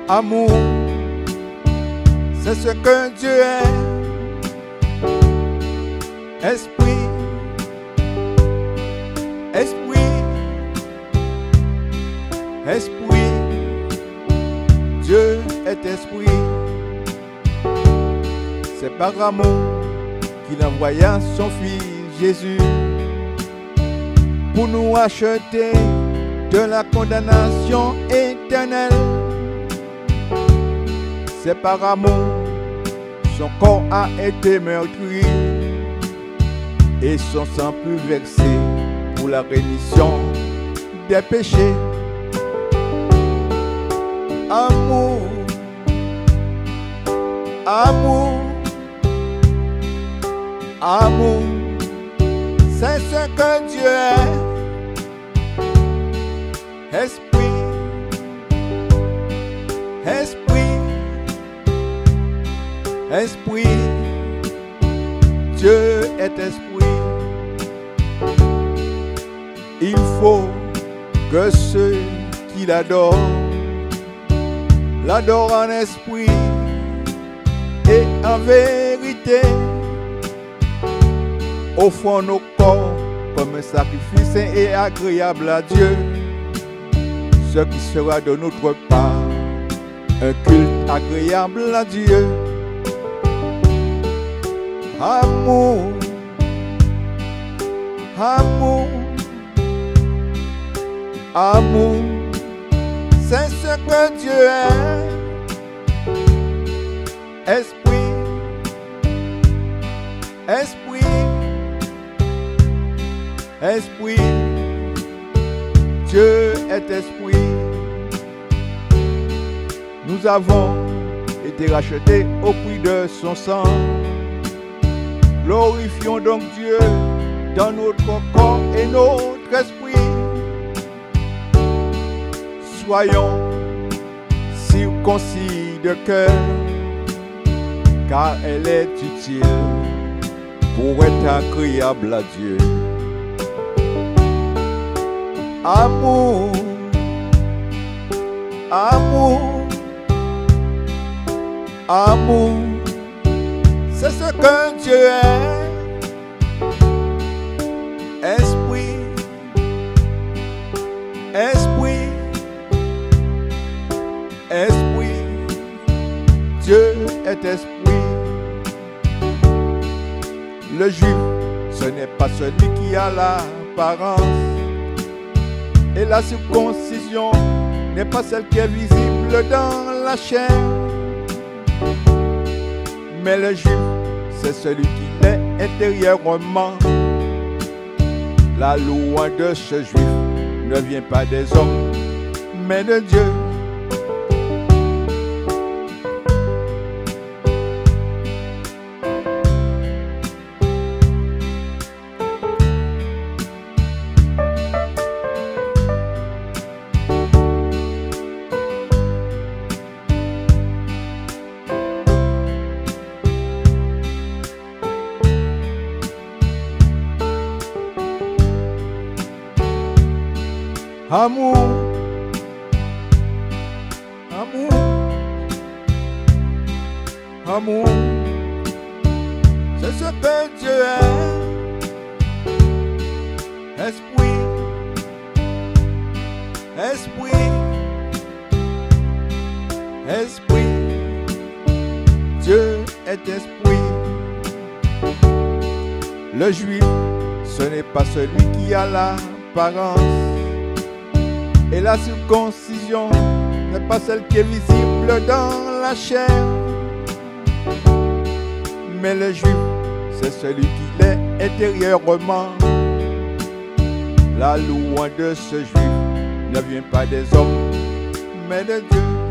Amour, c'est ce que Dieu est. Esprit, esprit, esprit, Dieu est esprit. C'est par amour qu'il envoya son Fils Jésus pour nous acheter de la condamnation éternelle. C'est par amour son corps a été meurtri et son sang fut versé pour la rémission des péchés. Amour, amour, amour, c'est ce que Dieu est. Esprit, esprit, esprit, Dieu est esprit. Il faut que ceux qui l'adorent en esprit et en vérité. Offrons nos corps comme un sacrifice saint et agréable à Dieu, ce qui sera de notre part un culte agréable à Dieu. Amour, amour, amour, c'est ce que Dieu est. Esprit, esprit, esprit, Dieu est esprit. Nous avons été rachetés au prix de son sang. Glorifions donc Dieu dans notre corps et notre esprit. Soyons circoncis de cœur, car elle est utile pour être agréable à Dieu. Amour, amour, amour, c'est ce que Dieu est. Esprit, esprit, esprit, Dieu est esprit. Le juif, ce n'est pas celui qui a l'apparence, et la circoncision n'est pas celle qui est visible dans la chair. Mais le juif, c'est celui qui l'est intérieurement. La louange de ce juif ne vient pas des hommes, mais de Dieu. Amour, amour, amour, c'est ce que Dieu est. Esprit, esprit, esprit, Dieu est esprit. Le juif, ce n'est pas celui qui a l'apparence, et la circoncision n'est pas celle qui est visible dans la chair. Mais le juif, c'est celui qui l'est intérieurement. La louange de ce juif ne vient pas des hommes, mais de Dieu.